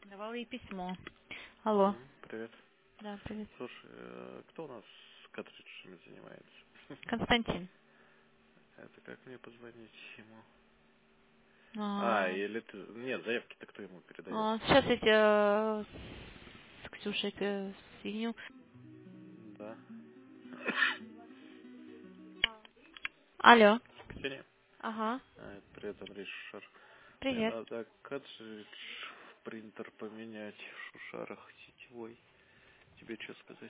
Давала ей письмо. Алло. Привет. Да, привет. Слушай, кто у нас с картриджами занимается? Константин. Это как мне позвонить ему? А, Или ты... Нет, заявки-то кто ему передает? сейчас я тебя с Ксюшей соединю. Да. Алло. Ксения? Ага. Привет, Андрей Шушар. Мне Привет. надо картридж в принтер поменять в Шушарах сетевой. Тебе что сказать?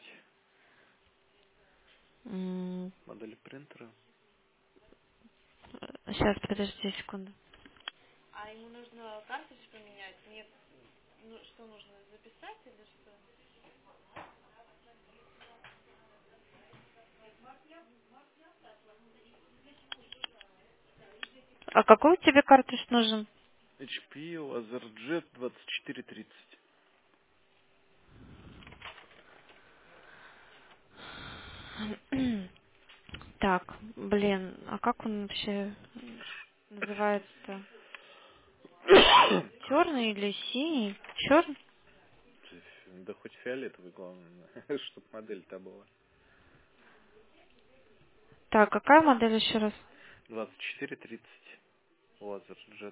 Модель принтера? Сейчас, подожди секунду. А ему нужно карточку поменять? Мне что нужно записать или что? А какой тебе картридж нужен? HP LaserJet 2430. Так, блин, а как он вообще называется-то? Черный или синий? Черный? Да хоть фиолетовый, главное, чтобы модель-то была. Так, какая модель еще раз? 2430. LaserJet.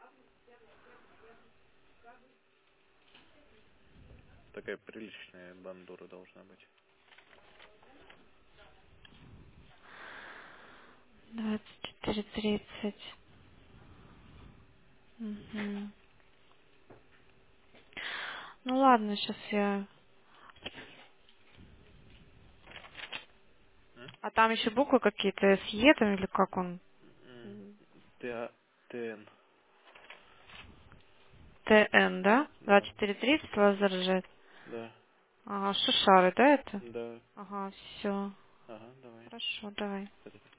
Такая приличная бандура должна быть. 24:30. Мгм. Ну ладно, сейчас я... М? А там еще буквы какие-то, СЕ там или как он? М, ТН. ТН, да? Да, 24:30 лазер. да, Ага, Шушары, да, это? да. Ага, все. Ага, давай. Хорошо, давай.